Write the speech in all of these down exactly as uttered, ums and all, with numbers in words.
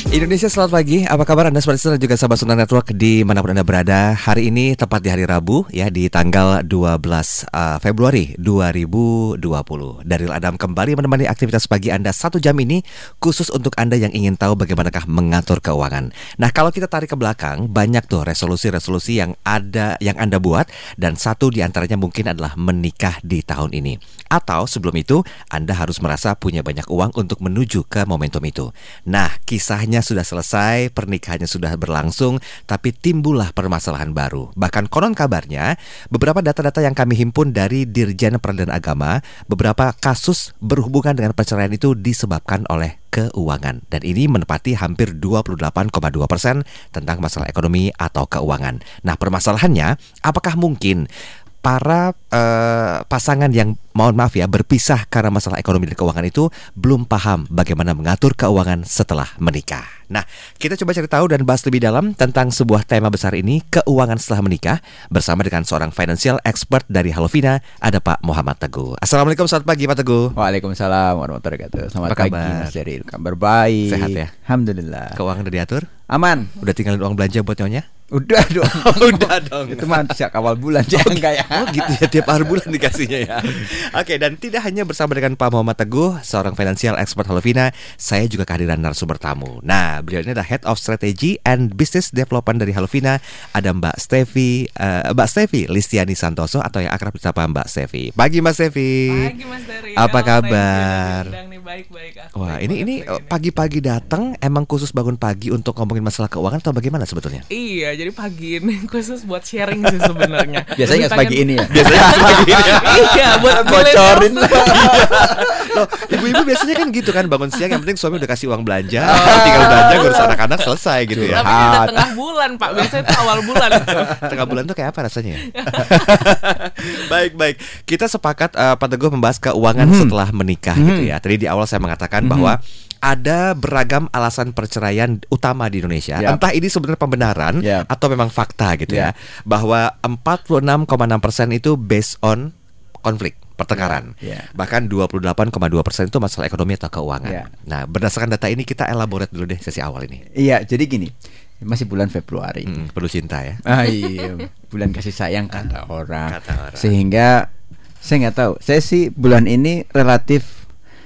Indonesia, selamat pagi. Apa kabar Anda semua dan juga sahabat Sunnah Network dimanapun Anda berada. Hari ini tepat di hari Rabu ya, di tanggal dua belas uh, Februari dua ribu dua puluh. Daryl Adam kembali menemani aktivitas pagi Anda satu jam ini, khusus untuk Anda yang ingin tahu bagaimanakah mengatur keuangan. Nah, kalau kita tarik ke belakang, banyak tuh resolusi-resolusi yang ada yang Anda buat, dan satu di antaranya mungkin adalah menikah di tahun ini. Atau sebelum itu Anda harus merasa punya banyak uang untuk menuju ke momentum itu. Nah, kisahnya sudah selesai, pernikahannya sudah berlangsung, tapi timbullah permasalahan baru. Bahkan konon kabarnya, beberapa data-data yang kami himpun dari Dirjen Peradilan Agama, beberapa kasus berhubungan dengan perceraian itu disebabkan oleh keuangan. Dan ini menepati hampir dua puluh delapan koma dua persen tentang masalah ekonomi atau keuangan. Nah, permasalahannya, apakah mungkin para uh, pasangan yang, mohon maaf ya, berpisah karena masalah ekonomi dan keuangan itu belum paham bagaimana mengatur keuangan setelah menikah? Nah, kita coba cari tahu dan bahas lebih dalam tentang sebuah tema besar ini, keuangan setelah menikah, bersama dengan seorang financial expert dari Hallovina, ada Pak Muhammad Teguh. Assalamualaikum, selamat pagi Pak Teguh. Waalaikumsalam warahmatullahi wabarakatuh. Selamat Apa pagi kabar? Mas Daryl. Kabar baik. Sehat ya? Alhamdulillah. Keuangan udah diatur? Aman. Udah tinggalin uang belanja buat nyonya? Udah dong. Udah dong. Itu mah sejak awal bulan jangan kayak. Oh gitu ya, tiap akhir bulan dikasihnya ya. Oke, dan tidak hanya bersama dengan Pak Muhammad Teguh, seorang financial expert Hallovina, saya juga kehadiran narasumber tamu. Nah, beliau ini adalah Head of Strategy and Business Development dari Hallovina. Ada Mbak Stevi, uh, Mbak Stevi Listiani Santoso, atau yang akrab disapa Mbak Stevi. Pagi Mas Stevi. Pagi Mas Daryl. Apa kabar? Nih, baik-baik. Wah, ini ini pagi-pagi datang emang khusus bangun pagi untuk ngomongin masalah keuangan atau bagaimana sebetulnya? Iya, jadi pagi ini khusus buat sharing sih sebenarnya. Biasanya nggak sepagi ini ya. Biasanya pagi ini. Iya, buat bocorin. Loh, ibu-ibu biasanya kan gitu kan, bangun siang yang penting suami udah kasih uang belanja, tinggal belanja, ngurus anak-anak, selesai gitu ya. Tapi udah tengah bulan Pak, biasanya itu awal bulan. Tengah bulan tuh kayak apa rasanya? Baik-baik, kita sepakat uh, Pak Teguh membahas keuangan hmm. setelah menikah hmm. gitu ya. Tadi di awal saya mengatakan hmm. bahwa ada beragam alasan perceraian utama di Indonesia. Yep. Entah ini sebenarnya pembenaran yep. atau memang fakta gitu yep. ya, bahwa empat puluh enam koma enam persen itu based on konflik, pertengkaran. Yeah. Yeah. Bahkan dua puluh delapan koma dua persen itu masalah ekonomi atau keuangan. Yeah. Nah, berdasarkan data ini kita elaborate dulu deh sesi awal ini. Iya, jadi gini. Masih bulan Februari. Hmm, perlu cinta ya. Ah, iya, bulan kasih sayang kata orang. Kata orang. Sehingga saya nggak tahu. Saya sih bulan ini relatif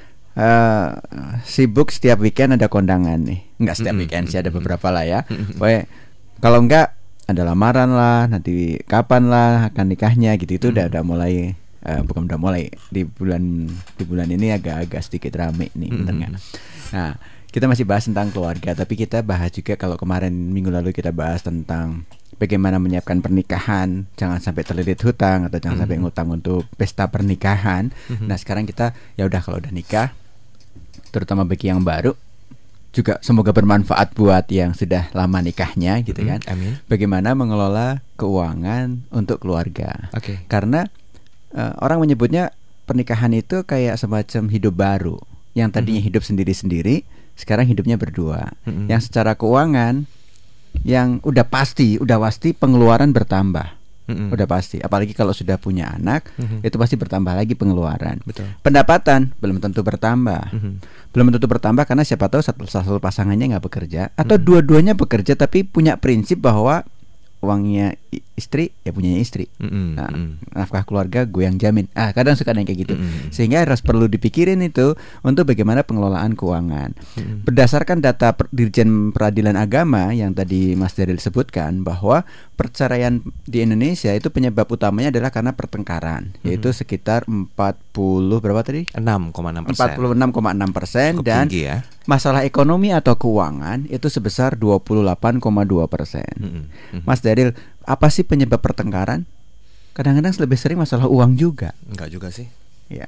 Uh, sibuk, setiap weekend ada kondangan nih. Enggak setiap mm-hmm. weekend sih, ada beberapa lah ya. Pokoknya kalau enggak ada lamaran lah, nanti kapan lah akan nikahnya gitu. Itu mm-hmm. udah udah mulai uh, bukan udah mulai di bulan di bulan ini agak-agak sedikit rame nih mm-hmm. Nah, kita masih bahas tentang keluarga, tapi kita bahas juga, kalau kemarin minggu lalu kita bahas tentang bagaimana menyiapkan pernikahan, jangan sampai terlilit hutang atau jangan mm-hmm. sampai ngutang untuk pesta pernikahan. Mm-hmm. Nah, sekarang kita ya udah, kalau udah nikah, terutama bagi yang baru, juga semoga bermanfaat buat yang sudah lama nikahnya gitu kan. Mm, amin. Bagaimana mengelola keuangan untuk keluarga. Okay. Karena uh, orang menyebutnya pernikahan itu kayak semacam hidup baru. Yang tadinya mm-hmm. hidup sendiri-sendiri, sekarang hidupnya berdua. Mm-hmm. Yang secara keuangan, yang udah pasti, udah pasti pengeluaran bertambah. Mm-hmm. Udah pasti, apalagi kalau sudah punya anak, mm-hmm. itu pasti bertambah lagi pengeluaran. Betul. Pendapatan belum tentu bertambah, mm-hmm. belum tentu bertambah karena siapa tahu satu satu pasangannya nggak bekerja, atau mm-hmm. dua-duanya bekerja tapi punya prinsip bahwa uangnya istri ya punyanya istri. Mm-hmm. Nah, nafkah keluarga gue yang jamin. Ah, kadang suka ada yang kayak gitu. Mm-hmm. Sehingga harus perlu dipikirin itu untuk bagaimana pengelolaan keuangan. Mm-hmm. Berdasarkan data per- Dirjen Peradilan Agama yang tadi Mas Daryl sebutkan, bahwa perceraian di Indonesia itu penyebab utamanya adalah karena pertengkaran, mm-hmm. yaitu sekitar empat puluh berapa tadi? enam koma enam persen. empat puluh enam koma enam persen, dan ya. Masalah ekonomi atau keuangan itu sebesar dua puluh delapan koma dua persen. Mm-hmm. Mas Daryl, apa sih penyebab pertengkaran? Kadang-kadang lebih sering masalah uang juga. Enggak juga sih. Ya.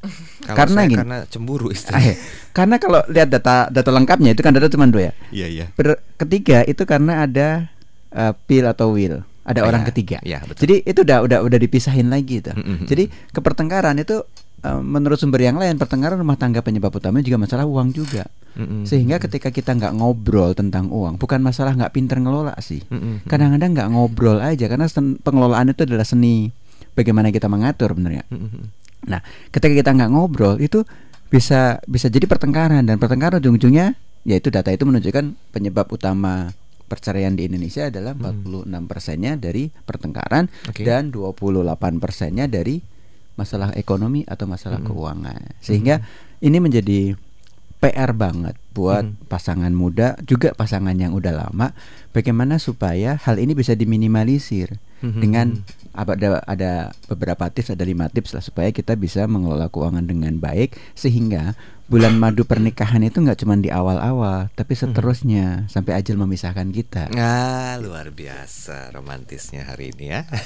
Karena saya, gini, karena cemburu istri. Ah, karena kalau lihat data data lengkapnya itu kan data cuma dua ya. Iya iya. Ber- ketiga itu karena ada uh, pill atau will, ada oh, orang ya, ketiga. Ya, betul. Jadi itu udah udah udah dipisahin lagi itu. Mm-hmm. Jadi kepertengkaran itu uh, menurut sumber yang lain, pertengkaran rumah tangga penyebab utamanya juga masalah uang juga. Mm-hmm. Sehingga ketika kita nggak ngobrol tentang uang, bukan masalah nggak pinter ngelola sih. Mm-hmm. Kadang-kadang nggak ngobrol aja, karena sen- pengelolaan itu adalah seni bagaimana kita mengatur benernya. Mm-hmm. Nah, ketika kita nggak ngobrol itu bisa bisa jadi pertengkaran, dan pertengkaran ujung-ujungnya yaitu data itu menunjukkan penyebab utama perceraian di Indonesia adalah empat puluh enam persennya dari pertengkaran, okay, dan dua puluh delapan persennya dari masalah ekonomi atau masalah hmm. keuangan. Sehingga hmm. ini menjadi P R banget buat hmm. pasangan muda, juga pasangan yang udah lama, bagaimana supaya hal ini bisa diminimalisir hmm. dengan ada ada beberapa tips, ada lima tips lah supaya kita bisa mengelola keuangan dengan baik, sehingga bulan madu pernikahan itu nggak cuma di awal-awal, tapi seterusnya hmm. sampai ajal memisahkan kita. Ah, luar biasa romantisnya hari ini ya.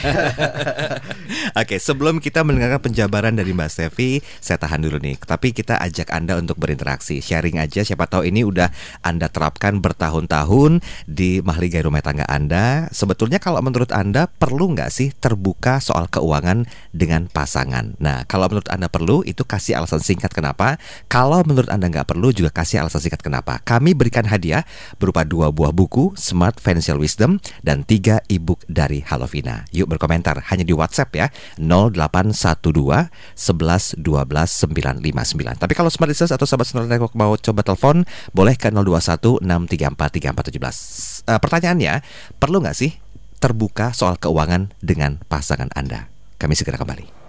Oke, sebelum kita mendengarkan penjabaran dari Mbak Stefi, saya tahan dulu nih. Tapi kita ajak Anda untuk berinteraksi, sharing aja. Siapa tahu ini udah Anda terapkan bertahun-tahun di mahligai rumah tangga Anda. Sebetulnya kalau menurut Anda perlu nggak sih terbuka soal keuangan dengan pasangan? Nah, kalau menurut Anda perlu, itu kasih alasan singkat kenapa. Kalau menurut Anda nggak perlu, juga kasih alasan singkat kenapa. Kami berikan hadiah berupa dua buah buku Smart Financial Wisdom dan tiga e-book dari Halovina. Yuk berkomentar hanya di WhatsApp ya, nol delapan satu dua sebelas dua belas sembilan lima sembilan. Tapi kalau Smart Listeners atau sahabat Sonora Network mau coba telepon, boleh ke nol dua satu enam tiga empat tiga empat tujuh belas. uh, Pertanyaannya, perlu nggak sih terbuka soal keuangan dengan pasangan Anda? Kami segera kembali.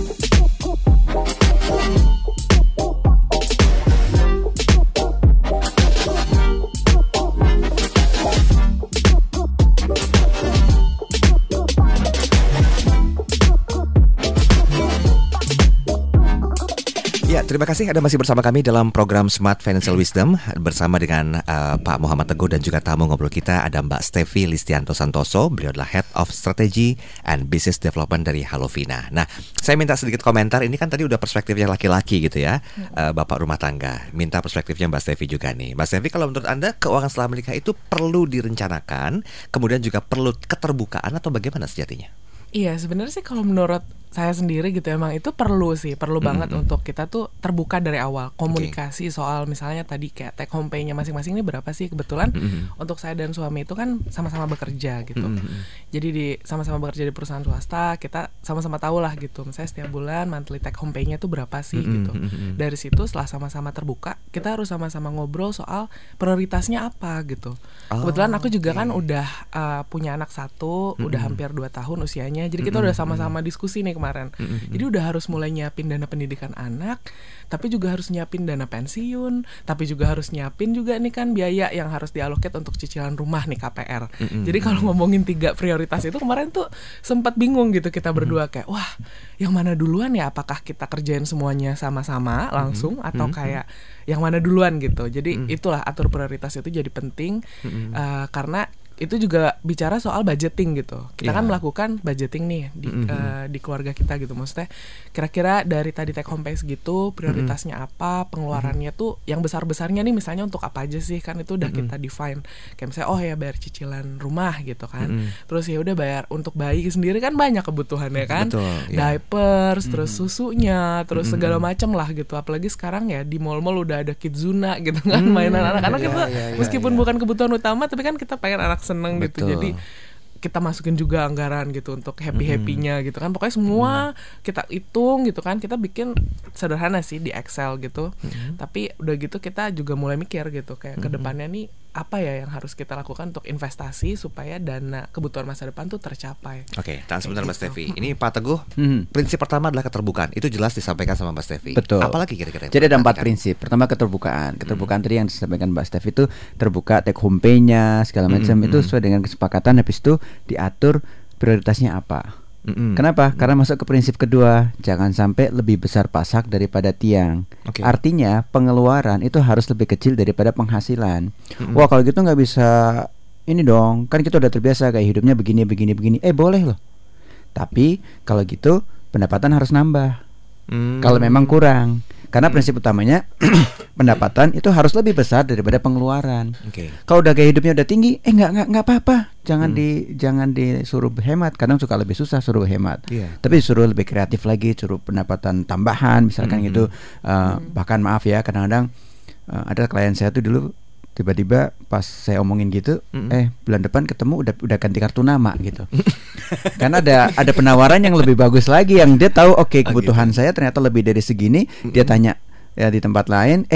Ya, terima kasih Anda masih bersama kami dalam program Smart Financial Wisdom bersama dengan uh, Pak Muhammad Teguh dan juga tamu ngobrol kita ada Mbak Stefi Listianto Santoso. Beliau adalah Head of Strategy and Business Development dari Halovina. Nah, saya minta sedikit komentar. Ini kan tadi udah perspektifnya laki-laki gitu ya, uh, Bapak rumah tangga. Minta perspektifnya Mbak Stefi juga nih. Mbak Stefi, kalau menurut Anda keuangan setelah menikah itu perlu direncanakan, kemudian juga perlu keterbukaan atau bagaimana sejatinya? Iya, sebenarnya sih kalau menurut saya sendiri gitu emang itu perlu sih, perlu mm-hmm. banget untuk kita tuh terbuka dari awal, komunikasi okay. soal misalnya tadi kayak take home pay-nya masing-masing ini berapa sih. Kebetulan mm-hmm. untuk saya dan suami itu kan sama-sama bekerja gitu. Mm-hmm. Jadi di sama-sama bekerja di perusahaan swasta, kita sama-sama tahu lah gitu. Misalnya setiap bulan monthly take home pay-nya tuh berapa sih mm-hmm. gitu. Dari situ setelah sama-sama terbuka, kita harus sama-sama ngobrol soal prioritasnya apa gitu. Oh, kebetulan aku juga okay. kan udah uh, punya anak satu, mm-hmm. udah hampir dua tahun usianya. Jadi kita mm-hmm. udah sama-sama diskusi nih kemarin. Mm-hmm. Jadi udah harus mulai nyiapin dana pendidikan anak, tapi juga harus nyiapin dana pensiun, tapi juga harus nyiapin juga nih kan biaya yang harus dialokit untuk cicilan rumah nih K P R. Mm-hmm. Jadi kalau ngomongin tiga prioritas itu kemarin tuh sempat bingung gitu kita berdua kayak wah, yang mana duluan ya? Apakah kita kerjain semuanya sama-sama langsung mm-hmm. atau kayak yang mana duluan gitu. Jadi mm-hmm. itulah atur prioritas itu jadi penting mm-hmm. uh, karena itu juga bicara soal budgeting gitu. Kita yeah. kan melakukan budgeting nih di, mm-hmm. uh, di keluarga kita gitu. Maksudnya kira-kira dari tadi take home pay segitu prioritasnya mm-hmm. apa, pengeluarannya mm-hmm. tuh yang besar-besarnya nih misalnya untuk apa aja sih, kan itu udah mm-hmm. kita define. Kayak misalnya oh ya bayar cicilan rumah gitu kan. Mm-hmm. Terus ya udah bayar untuk bayi sendiri kan banyak kebutuhannya kan. Betul, yeah. Diapers, mm-hmm. terus susunya, terus mm-hmm. segala macam lah gitu. Apalagi sekarang ya di mall-mall udah ada Kidzuna gitu kan, mm-hmm. mainan anak-anak yeah, itu yeah, yeah, meskipun yeah. bukan kebutuhan utama tapi kan kita pengen anak seneng gitu. Jadi kita masukin juga anggaran gitu untuk happy-happynya gitu kan. Pokoknya semua mm. kita hitung gitu kan. Kita bikin sederhana sih di Excel gitu. Mm. Tapi udah gitu kita juga mulai mikir gitu kayak mm. kedepannya nih apa ya yang harus kita lakukan untuk investasi supaya dana kebutuhan masa depan tuh tercapai. Oke, tahan sebentar Mbak Stefi. Ini Pak Teguh, hmm. prinsip pertama adalah keterbukaan. Itu jelas disampaikan sama Mbak Stefi. Betul. Apalagi kira-kira? Jadi ada empat prinsip. Pertama keterbukaan. Keterbukaan hmm. tadi yang disampaikan Mbak Stefi itu terbuka take home pay-nya segala macam hmm. itu sesuai dengan kesepakatan. Habis itu diatur prioritasnya apa. Mm-hmm. Kenapa? Mm-hmm. Karena masuk ke prinsip kedua, jangan sampai lebih besar pasak daripada tiang. Okay. Artinya pengeluaran itu harus lebih kecil daripada penghasilan. Mm-hmm. Wah kalau gitu nggak bisa ini dong, kan kita udah terbiasa kayak hidupnya begini begini begini. Eh boleh loh. Tapi kalau gitu pendapatan harus nambah. Mm-hmm. Kalau memang kurang. Karena prinsip utamanya pendapatan itu harus lebih besar daripada pengeluaran. Okay. Kalau udah gaya hidupnya udah tinggi, eh nggak nggak nggak apa-apa, jangan hmm. di jangan disuruh hemat. Kadang suka lebih susah suruh hemat. Yeah. Tapi disuruh lebih kreatif lagi, suruh pendapatan tambahan, misalkan hmm. gitu. Uh, hmm. Bahkan maaf ya, kadang-kadang uh, ada klien saya tuh dulu tiba-tiba pas saya omongin gitu, mm-hmm. eh bulan depan ketemu udah udah ganti kartu nama gitu. Karena ada ada penawaran yang lebih bagus lagi yang dia tahu oke okay, kebutuhan oh, gitu. Saya ternyata lebih dari segini, mm-hmm. dia tanya ya di tempat lain, eh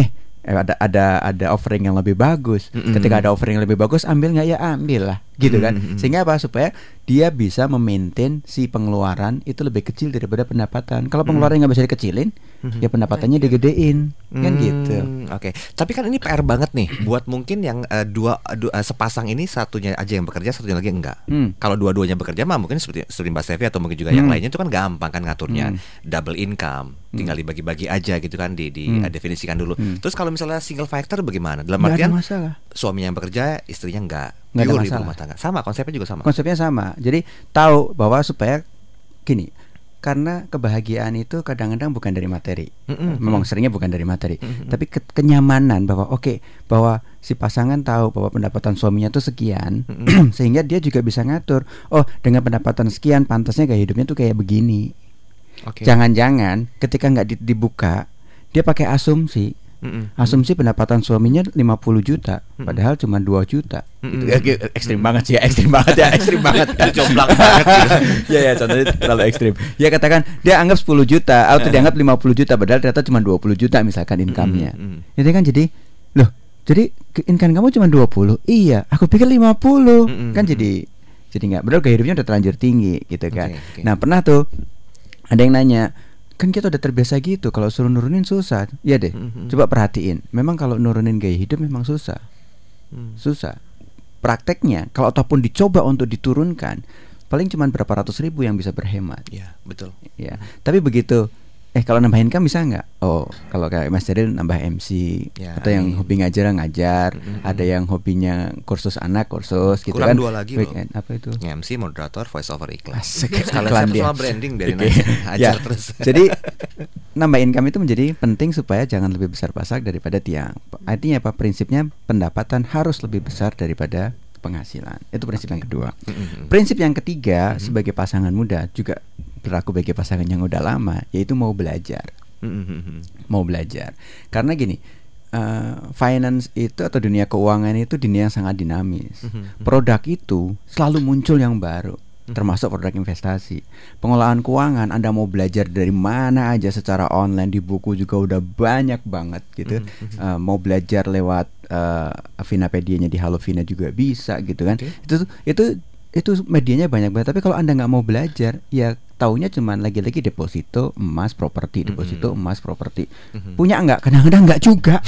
eh, ada ada ada offering yang lebih bagus. Mm-mm. Ketika ada offering yang lebih bagus, ambil nggak ya ambil lah, gitu kan. Mm-mm. Sehingga apa? Supaya dia bisa memaintain si pengeluaran itu lebih kecil daripada pendapatan. Kalau pengeluaran nggak bisa dikecilin, Mm-mm. ya pendapatannya digedein, kan Hmm, gitu. Oke, tapi kan ini P R banget nih buat mungkin yang eh, dua, dua eh, sepasang ini satunya aja yang bekerja, satunya lagi enggak. Hmm. Kalau dua-duanya bekerja mah mungkin seperti seperti Mbak Stevi atau mungkin juga yang Hmm. lainnya itu kan gampang kan ngaturnya. Hmm. Double income, tinggal dibagi-bagi aja gitu kan di di Hmm. eh, definisikan dulu. Hmm. Terus kalau misalnya single factor bagaimana? Dalam Nggak ada artian masalah. suaminya yang bekerja, istrinya enggak. Nggak ada Pure ibu masalah. rumah tangga. Sama konsepnya juga sama. Konsepnya sama. Jadi tahu bahwa supaya gini, karena kebahagiaan itu kadang-kadang bukan dari materi. Mm-mm. Memang seringnya bukan dari materi, Mm-mm. tapi ke- kenyamanan bahwa oke, bahwa si pasangan tahu bahwa pendapatan suaminya tuh sekian, Mm-mm. sehingga dia juga bisa ngatur. Oh, dengan pendapatan sekian, pantasnya gaya hidupnya tuh kayak begini. Oke. Jangan-jangan ketika nggak di- dibuka, dia pakai asumsi. Mm-mm. Asumsi pendapatan suaminya lima puluh juta, Mm-mm. padahal cuma dua juta. Mm-mm. Gitu. Ya, gitu. Ekstrim banget sih, ya, ekstrim banget ya, ekstrim banget. Jomplang banget gitu. Ya ya, contohnya terlalu ekstrim. Ya katakan dia anggap sepuluh juta atau dia anggap lima puluh juta, padahal ternyata cuma dua puluh juta misalkan income-nya. Mm-mm. Itu kan jadi, loh, jadi ke- income kamu cuma dua puluh. Iya, aku pikir lima puluh. Mm-mm. Kan jadi jadi nggak, padahal gaya hidupnya udah terlanjur tinggi gitu kan. Oke, oke. Nah, pernah tuh ada yang nanya, kan kita udah terbiasa gitu, kalau suruh nurunin susah. Iya deh, Mm-mm. coba perhatiin. Memang kalau nurunin gaya hidup memang susah. Mm. Susah. Prakteknya kalau ataupun dicoba untuk diturunkan, paling cuma berapa ratus ribu yang bisa berhemat. Ya, betul. Ya, tapi begitu. Eh kalau nambahin kan bisa nggak? Oh, kalau kayak Mas Ceril nambah M C, Ya, atau yang amin. hobi ngajar ngajar, Mm-mm. ada yang hobinya kursus anak kursus gitu Kurang kan. dua lagi loh. Weekend. Apa itu? M C, moderator, voice over iklan. Asik, Sekalian iklan saya dia. personal branding biarin Oke. aja. Ya, Ajar terus. Jadi nambah income itu menjadi penting supaya jangan lebih besar pasak daripada tiang. Artinya apa? Prinsipnya pendapatan harus lebih besar daripada penghasilan. Itu prinsip yang kedua. Mm-mm. Prinsip yang ketiga Mhm. sebagai pasangan muda juga berlaku bagi pasangan yang udah lama, yaitu mau belajar. Mm-mm. Mau belajar. Karena gini, uh, finance itu atau dunia keuangan itu dunia yang sangat dinamis. Mhm. Produk itu selalu muncul yang baru, termasuk produk investasi. Pengelolaan keuangan, Anda mau belajar dari mana aja secara online, di buku juga udah banyak banget gitu. Mhm. Uh, mau belajar lewat uh, Finapedia-nya di Halo Vina juga bisa gitu kan. Oke. Itu itu itu medianya banyak banget. Tapi kalau Anda nggak mau belajar, ya taunya cuman lagi-lagi deposito emas properti, deposito Mhm. emas properti. Mhm. Punya nggak? Kadang-kadang nggak juga.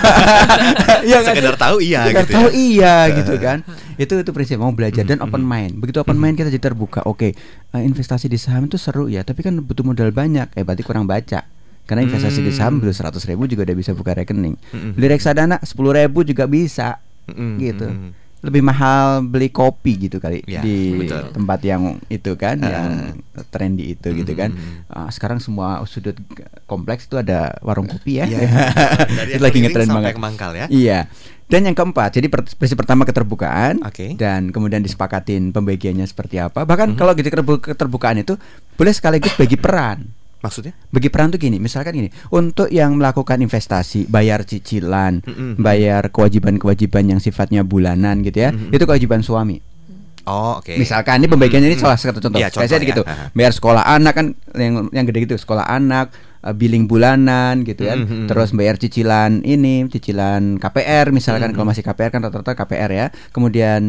Ya nggak Sekedar sih? tahu iya Sekedar gitu tahu ya. iya gitu kan. Itu itu prinsip mau belajar dan Mhm. open mind. Begitu open mind kita jadi terbuka. Oke, eh, investasi di saham itu seru ya, tapi kan butuh modal banyak. Eh berarti kurang baca. Karena investasi di saham Hmm. beli seratus ribu juga udah bisa buka rekening. Mhm. Beli reksadana sepuluh ribu juga bisa. Mm-mm. Gitu. Mm-mm. Lebih mahal beli kopi gitu kali Ya, di betul. tempat yang itu kan, Uh. yang trendy itu gitu kan. Mhm. Ah, sekarang semua sudut kompleks itu ada warung kopi ya. Iya. Dari Itu yang lagi keliling ngetren sampai banget. ke Mangkal ya. Iya. Dan yang keempat, jadi per- prinsip pertama keterbukaan, Oke. dan kemudian disepakatin pembagiannya seperti apa. Bahkan Mhm. kalau gitu keterbu- keterbukaan itu boleh sekaligus bagi peran. Maksudnya? Bagi peran tuh gini, misalkan gini, untuk yang melakukan investasi, bayar cicilan, Mm-mm. bayar kewajiban-kewajiban yang sifatnya bulanan gitu ya, Mhm. itu kewajiban suami. Oh, oke. Misalkan ini pembagiannya ini Mm-mm. salah satu contoh. Iya, Saya contoh gitu, ya. Aha. bayar sekolah anak kan yang yang gede gitu, sekolah anak, eh, billing bulanan gitu kan, Mhm. terus bayar cicilan ini, cicilan K P R misalkan, Mhm. kalau masih K P R kan rata-rata K P R ya. Kemudian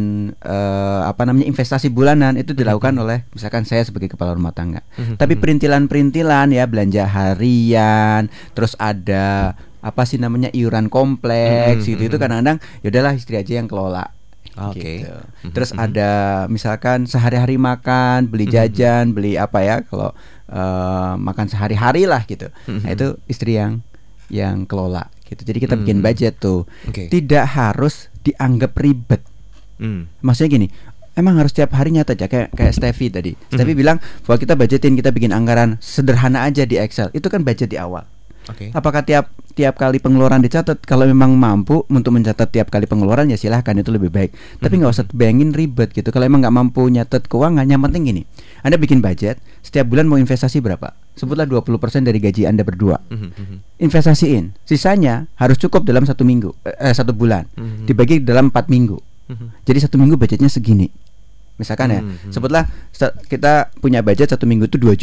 eh, apa namanya investasi bulanan itu dilakukan oleh misalkan saya sebagai kepala rumah tangga. Mhm. Tapi perintilan-perintilan ya, belanja harian, terus ada apa sih namanya iuran kompleks Mhm. gitu, itu kadang-kadang ya udahlah istri aja yang kelola. Oke. Gitu. Mhm. Terus ada misalkan sehari-hari makan, beli jajan, beli apa ya, kalau eh, makan sehari-hari lah gitu. Nah, Mhm. itu istri yang yang kelola gitu. Jadi kita bikin Mhm. budget tuh. Oke. Tidak harus dianggap ribet. Mm. Maksudnya gini, emang harus tiap hari nyata aja kayak kayak Steffi tadi. Steffi Mhm. bilang bahwa kita budgetin, kita bikin anggaran sederhana aja di Excel. Itu kan budget di awal. Oke. Apakah tiap tiap kali pengeluaran dicatat? Kalau memang mampu untuk mencatat tiap kali pengeluaran ya silahkan, itu lebih baik. Tapi nggak usah bayangin ribet gitu. Kalau emang nggak mampu nyatet keuangan, yang penting gini, Anda bikin budget setiap bulan mau investasi berapa? Sebutlah dua puluh persen dari gaji Anda berdua. Mhm. Mhm. Investasiin. Sisanya harus cukup dalam satu minggu, eh, satu bulan. Mhm. Dibagi dalam empat minggu. Mhm. Jadi satu minggu budgetnya segini. Misalkan ya, Mhm. sebutlah sa- kita punya budget satu minggu itu dua juta.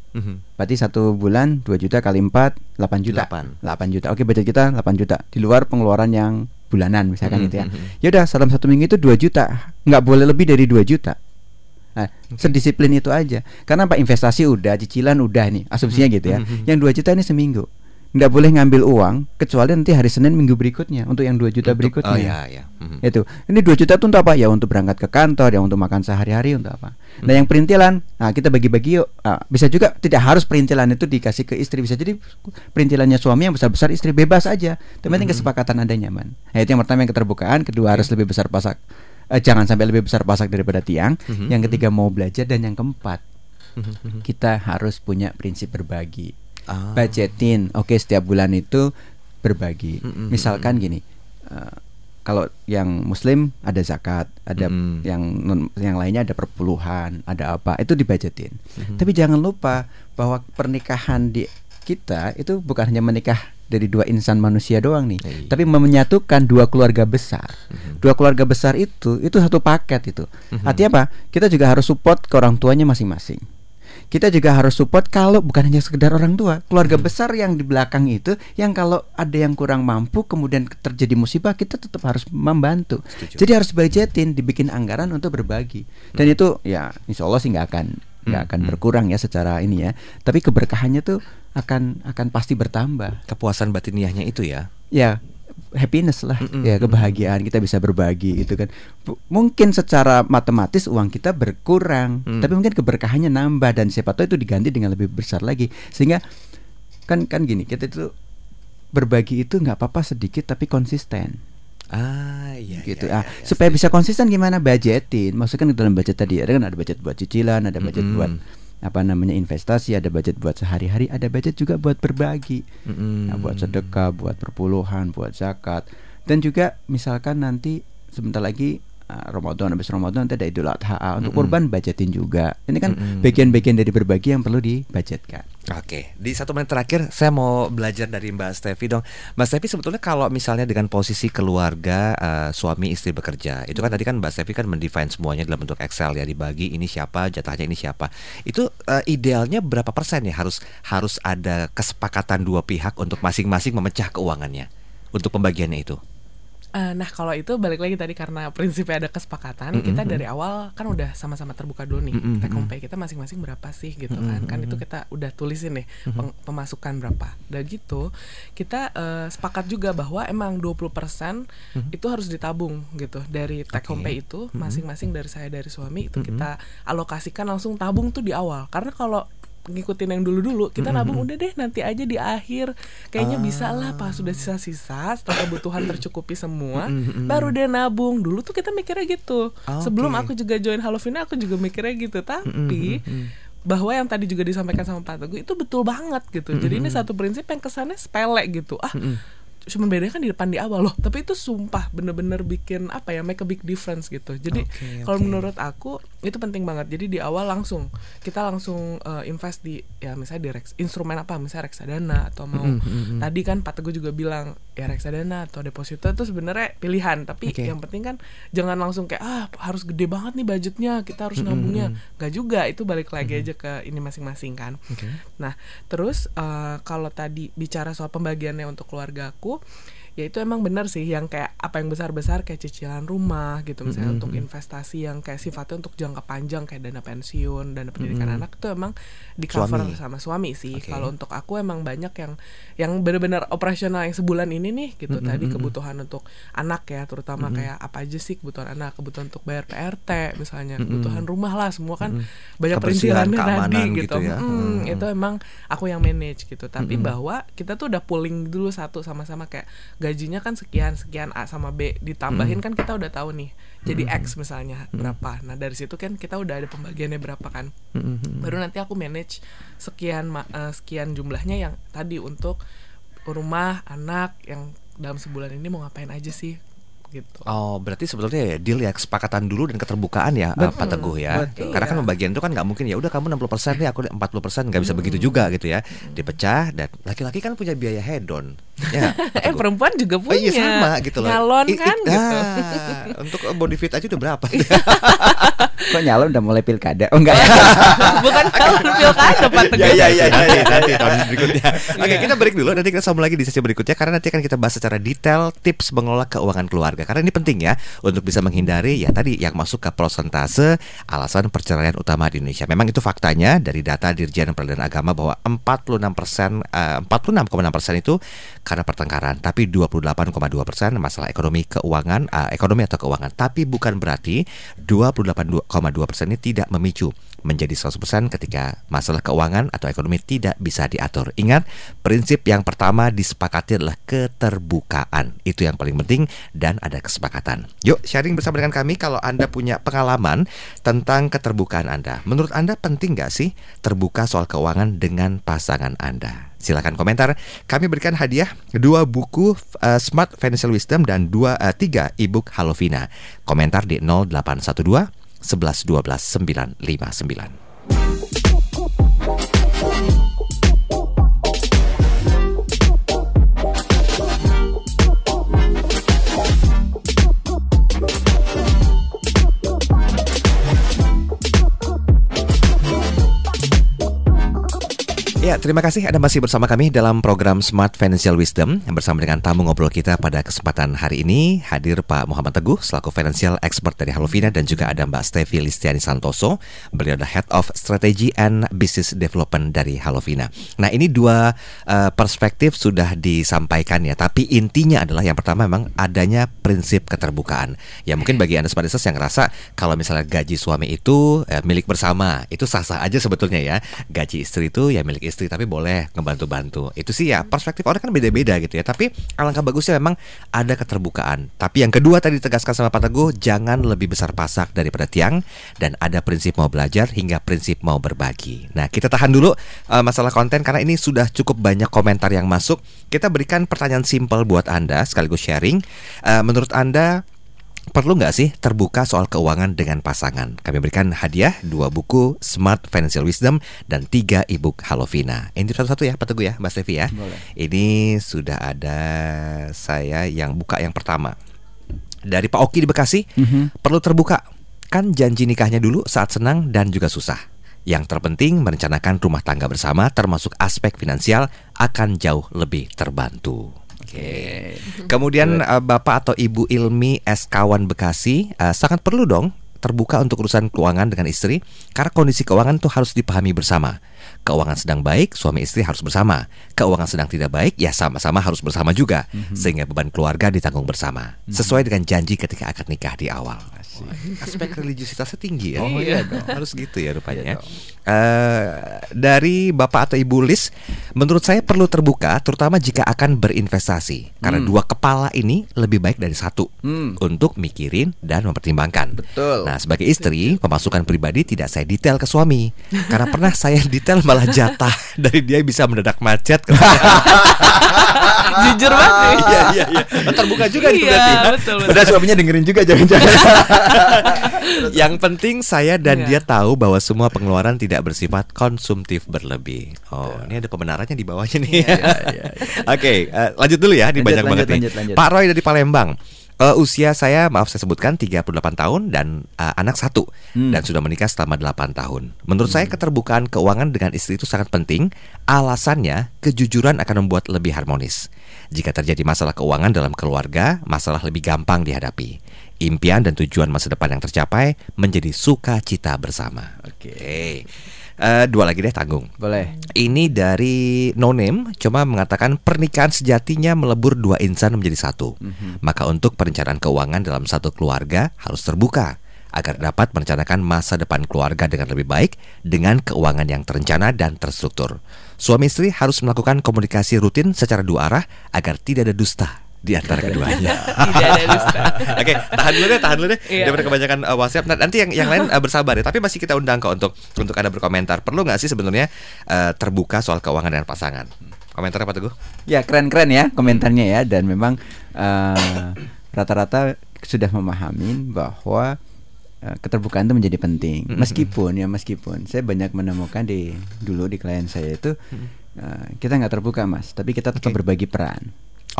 Mhm. Berarti satu bulan dua juta kali empat delapan juta. Delapan. delapan juta. Oke, budget kita delapan juta. Di luar pengeluaran yang bulanan misalkan Mhm, gitu ya. mhm. Ya udah dalam satu minggu itu dua juta. Nggak boleh lebih dari dua juta. Nah, sedisiplin itu aja. Karena apa, investasi udah, cicilan udah nih, asumsinya gitu ya. Mhm. Yang dua juta ini seminggu. Nggak boleh ngambil uang kecuali nanti hari Senin minggu berikutnya untuk yang dua juta Untuk- berikutnya. Oh ya, ya. Mhm. Itu. Ini dua juta itu untuk apa? Ya untuk berangkat ke kantor, ya untuk makan sehari-hari, untuk apa? Nah, yang perintilan, nah kita bagi-bagi yuk. Ah, bisa juga tidak harus perintilan itu dikasih ke istri, bisa jadi perintilannya suami yang besar-besar, istri bebas aja. Tapi penting kesepakatan ada nyaman. Nah, itu yang pertama, yang keterbukaan, kedua harus lebih besar pasak. Eh, jangan sampai lebih besar pasak daripada tiang. Mhm. Yang ketiga mau belajar, dan yang keempat Mhm. kita harus punya prinsip berbagi. Ah. Budgetin, oke, setiap bulan itu berbagi. Mm-mm. Misalkan gini, eh, kalau yang Muslim ada zakat, ada Mm-mm. yang non, yang lainnya ada perpuluhan, ada apa, itu dibudgetin. Mhm. Tapi jangan lupa bahwa pernikahan di kita itu bukan hanya menikah dari dua insan manusia doang nih, Iya. tapi menyatukan dua keluarga besar. Mhm. Dua keluarga besar itu itu satu paket itu. Mhm. Artinya apa? Kita juga harus support ke orang tuanya masing-masing. Kita juga harus support kalau bukan hanya sekedar orang tua, keluarga Hmm. besar yang di belakang itu, yang kalau ada yang kurang mampu kemudian terjadi musibah, kita tetap harus membantu. Setuju. Jadi harus budgetin, dibikin anggaran untuk berbagi. Dan itu ya insya Allah sih nggak akan nggak Hmm. akan Hmm. berkurang ya secara ini ya. Tapi keberkahannya tuh akan akan pasti bertambah. Kepuasan batiniahnya itu ya. Ya, happiness lah, Mm-mm, ya kebahagiaan, kita bisa berbagi gitu kan. Bu- mungkin secara matematis uang kita berkurang, Mm. tapi mungkin keberkahannya nambah, dan siapa tahu itu diganti dengan lebih besar lagi. Sehingga kan kan gini, kita itu berbagi itu nggak apa-apa sedikit tapi konsisten Ah, iya. gitu. iya, Ah, iya, iya. supaya bisa konsisten gimana, budgetin. Maksudnya kan dalam budget tadi ada kan ada budget buat cicilan, ada budget Mm-mm. buat apa namanya investasi, ada budget buat sehari-hari, ada budget juga buat berbagi. Mm-mm. Nah, buat sedekah, buat perpuluhan, buat zakat. Dan juga misalkan nanti sebentar lagi uh, Ramadan, habis Ramadan nanti ada Idul Adha. Untuk Mm-mm. kurban budgetin juga. Ini kan Mm-mm. bagian-bagian dari berbagi yang perlu dibudgetkan. Oke, di satu menit terakhir saya mau belajar dari Mbak Stevi dong. Mbak Stevi, sebetulnya kalau misalnya dengan posisi keluarga, eh, suami istri bekerja, itu kan tadi kan Mbak Stevi kan mendefine semuanya dalam bentuk Excel ya, dibagi ini siapa, jatahnya ini siapa. Itu eh, idealnya berapa persen ya harus harus ada kesepakatan dua pihak untuk masing-masing memecah keuangannya untuk pembagiannya itu. Eh, nah kalau itu balik lagi tadi karena prinsipnya ada kesepakatan, Mm-mm. kita dari awal kan udah sama-sama terbuka dulu nih, Mm-mm. take home pay kita masing-masing berapa sih gitu kan. Mm-mm. Kan itu kita udah tulisin nih peng- pemasukan berapa. Dan gitu kita eh, sepakat juga bahwa emang dua puluh persen itu harus ditabung gitu dari take home Oke. pay itu, masing-masing dari saya dari suami itu Mm-mm. kita alokasikan langsung tabung tuh di awal. Karena kalau ngikutin yang dulu-dulu kita nabung udah deh nanti aja di akhir kayaknya Ah. bisa lah pas sudah sisa-sisa setelah kebutuhan tercukupi semua Mm-mm. baru deh nabung. Dulu tuh kita mikirnya gitu. Ah, Sebelum oke. aku juga join Halovina aku juga mikirnya gitu. Tapi Mm-mm. bahwa yang tadi juga disampaikan sama Pak Teguh itu betul banget gitu. Jadi ini satu prinsip yang kesannya sepele gitu. Ah, Mm-mm. cuma bedanya kan di depan di awal loh. Tapi itu sumpah bener-bener bikin apa ya, make a big difference gitu. Jadi Oke, kalau oke. menurut aku itu penting banget. Jadi di awal langsung kita langsung uh, invest di ya misalnya di reks, instrumen apa, misalnya reksadana atau mau Mm-mm, mm-mm. tadi kan Pak Teguh juga bilang ya reksadana atau deposito itu sebenarnya pilihan. Tapi Oke. yang penting kan jangan langsung kayak ah harus gede banget nih budgetnya, kita harus Mm-mm, nabungnya. mm-mm. Nggak juga, itu balik lagi aja ke ini masing-masing kan. Oke. Nah, terus uh, kalau tadi bicara soal pembagiannya untuk keluargaku, ya itu emang benar sih yang kayak apa yang besar-besar kayak cicilan rumah gitu misalnya, Mhm. untuk investasi yang kayak sifatnya untuk jangka panjang kayak dana pensiun, dana pendidikan Mhm. anak itu emang di cover Suami. sama suami sih. Oke. Kalau untuk aku emang banyak yang yang benar-benar operasional yang sebulan ini nih gitu. Mhm, Tadi mhm. kebutuhan untuk anak ya, terutama Mhm. kayak apa aja sih kebutuhan anak, kebutuhan untuk bayar P R T misalnya, Mhm. kebutuhan rumah lah, semua kan Mhm. banyak Kebersihan, perintilannya tadi keamanan gitu. gitu ya. Hmm, Mhm. itu emang aku yang manage gitu. Tapi Mhm. bahwa kita tuh udah pooling dulu satu sama-sama kayak gajinya kan sekian sekian A sama B ditambahin Mhm. kan kita udah tahu nih. Jadi Mhm. X misalnya berapa. Nah, dari situ kan kita udah ada pembagiannya berapa kan. Mhm. Baru nanti aku manage sekian ma- eh, sekian jumlahnya yang tadi untuk rumah, anak yang dalam sebulan ini mau ngapain aja sih gitu. Oh, berarti sebetulnya ya deal ya, kesepakatan dulu dan keterbukaan ya, Betul. Pak Teguh ya. Betul. Karena kan Iya. pembagian itu kan nggak mungkin ya udah kamu enam puluh persen nih, aku empat puluh persen, nggak bisa begitu juga gitu ya. Dipecah, dan laki-laki kan punya biaya hedon. Ya, eh perempuan juga punya. Oh, iya sama gitu loh. Nyalon I, i, kan nah, gitu. Untuk body fit aja udah berapa? Kok nyalon udah mulai pilkada? Oh enggak ya? Bukan tahun pilkada Pak Teguh. Ya ya ya nanti nanti tahun berikutnya. Oke, kita break dulu, nanti kita sambung lagi di sesi berikutnya karena nanti akan kita bahas secara detail tips mengelola keuangan keluarga. Karena ini penting ya untuk bisa menghindari ya tadi yang masuk ke persentase alasan perceraian utama di Indonesia. Memang itu faktanya dari data Dirjen Peradilan Agama bahwa empat puluh enam persen uh, empat puluh enam koma enam persen itu karena pertengkaran, tapi dua puluh delapan koma dua persen masalah ekonomi keuangan uh, ekonomi atau keuangan. Tapi bukan berarti dua puluh delapan koma dua persen ini tidak memicu menjadi seratus persen ketika masalah keuangan atau ekonomi tidak bisa diatur. Ingat, prinsip yang pertama disepakati adalah keterbukaan. Itu yang paling penting dan ada kesepakatan. Yuk sharing bersama dengan kami kalau Anda punya pengalaman tentang keterbukaan Anda. Menurut Anda penting gak sih terbuka soal keuangan dengan pasangan Anda? Silakan komentar. Kami berikan hadiah dua buku uh, Smart Financial Wisdom dan dua uh, tiga ebook Halovina. Komentar di nol delapan satu dua sebelas dua belas sembilan lima sembilan. Ya, terima kasih Anda masih bersama kami dalam program Smart Financial Wisdom. Bersama dengan tamu ngobrol kita pada kesempatan hari ini hadir Pak Muhammad Teguh selaku Financial Expert dari Halovina dan juga ada Mbak Stevi Listiani Santoso. Beliau adalah Head of Strategy and Business Development dari Halovina. Nah, ini dua uh, perspektif sudah disampaikan ya, tapi intinya adalah yang pertama memang adanya prinsip keterbukaan. Ya mungkin bagi Anda Smart Listeners yang ngerasa kalau misalnya gaji suami itu eh, milik bersama, itu sah-sah aja sebetulnya ya. Gaji istri itu ya milik istri tapi boleh ngebantu-bantu. Itu sih ya perspektif orang kan beda-beda gitu ya. Tapi alangkah bagusnya memang ada keterbukaan. Tapi yang kedua tadi ditegaskan sama Pak Teguh, jangan lebih besar pasak daripada tiang dan ada prinsip mau belajar hingga prinsip mau berbagi. Nah, kita tahan dulu uh, masalah konten karena ini sudah cukup banyak komentar yang masuk. Kita berikan pertanyaan simpel buat Anda sekaligus sharing. Uh, menurut Anda perlu nggak sih terbuka soal keuangan dengan pasangan? Kami berikan hadiah dua buku Smart Financial Wisdom dan tiga ebook Halovina. Ini satu-satu ya Pak Teguh ya, Mbak Stevi ya. Boleh. Ini sudah ada saya yang buka yang pertama dari Pak Oki di Bekasi. Mm-hmm. Perlu terbuka. Kan janji nikahnya dulu saat senang dan juga susah. Yang terpenting merencanakan rumah tangga bersama termasuk aspek finansial akan jauh lebih terbantu. Oke. Kemudian uh, Bapak atau Ibu Ilmi S. Kawan Bekasi, uh, sangat perlu dong terbuka untuk urusan keuangan dengan istri karena kondisi keuangan itu harus dipahami bersama. Keuangan sedang baik, suami istri harus bersama. Keuangan sedang tidak baik, ya sama-sama harus bersama juga. Mm-hmm. Sehingga beban keluarga ditanggung bersama. Mm-hmm. Sesuai dengan janji ketika akad nikah di awal. Oh, aspek religiusitasnya tinggi ya. Oh iya dong. Harus gitu ya rupanya. Iya uh, dari Bapak atau Ibu Lis, menurut saya perlu terbuka terutama jika akan berinvestasi. Karena hmm. dua kepala ini lebih baik dari satu hmm. untuk mikirin dan mempertimbangkan. Betul. Nah, sebagai istri, pemasukan pribadi tidak saya detail ke suami. Karena pernah saya detail malah jatah dari dia bisa mendadak macet. Jujur banget. Iya iya iya. Terbuka juga itu iya, berarti. Betul, betul. Udah suaminya dengerin juga jangan-jangan. Yang penting saya dan iya. dia tahu bahwa semua pengeluaran tidak bersifat konsumtif berlebih. Oh, ya. Ini ada pembenarannya di bawahnya nih. Iya, iya, iya. Oke, okay, uh, lanjut dulu ya, dibanyak banget nih. Lanjut, lanjut. Pak Roy dari Palembang. Uh, usia saya, maaf saya sebutkan tiga puluh delapan tahun dan uh, anak satu hmm. dan sudah menikah selama delapan tahun. Menurut hmm. saya keterbukaan keuangan dengan istri itu sangat penting. Alasannya kejujuran akan membuat lebih harmonis. Jika terjadi masalah keuangan dalam keluarga, masalah lebih gampang dihadapi. Impian dan tujuan masa depan yang tercapai menjadi sukacita bersama. Oke. Okay. Uh, dua lagi deh tanggung. Boleh. Ini dari No Name, cuma mengatakan pernikahan sejatinya melebur dua insan menjadi satu. Mm-hmm. Maka untuk perencanaan keuangan dalam satu keluarga harus terbuka agar dapat merencanakan masa depan keluarga dengan lebih baik dengan keuangan yang terencana dan terstruktur. Suami istri harus melakukan komunikasi rutin secara dua arah agar tidak ada dusta di antara keduanya. Tidak ada dusta. Oke, tahan dulu deh, tahan dulu deh. Iya. Daripada kebanyakan uh, WhatsApp. Nah, nanti yang yang lain uh, bersabar ya. Tapi masih kita undang kok untuk untuk Anda berkomentar. Perlu nggak sih sebenarnya uh, terbuka soal keuangan dengan pasangan? Komentarnya apa Teguh? Ya keren-keren ya komentarnya ya. Dan memang uh, rata-rata sudah memahami bahwa uh, keterbukaan itu menjadi penting. Meskipun ya meskipun saya banyak menemukan di dulu di klien saya itu uh, kita nggak terbuka Mas, tapi kita tetap Oke. berbagi peran.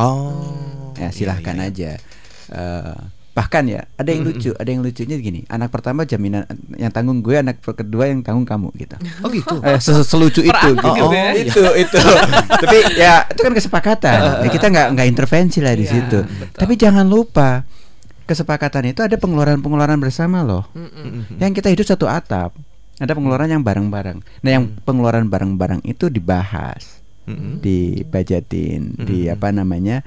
Oh, Ya silahkan iya, iya, aja. Uh, bahkan ya ada yang lucu, ada yang lucunya gini. Anak pertama jaminan yang tanggung gue, anak kedua yang tanggung kamu gitu. Oh gitu. Eh, se- selucu itu, Peran gitu. gitu ya. itu, itu. Tapi ya itu kan kesepakatan. Ya, kita nggak nggak intervensi lah di Iya, situ. betul. Tapi jangan lupa kesepakatan itu ada pengeluaran-pengeluaran bersama loh. Mm-mm. Yang kita hidup satu atap, ada pengeluaran yang bareng-bareng. Nah, yang pengeluaran bareng-bareng itu dibahas, Mm-mm. dibajetin, di Mm-mm. apa namanya,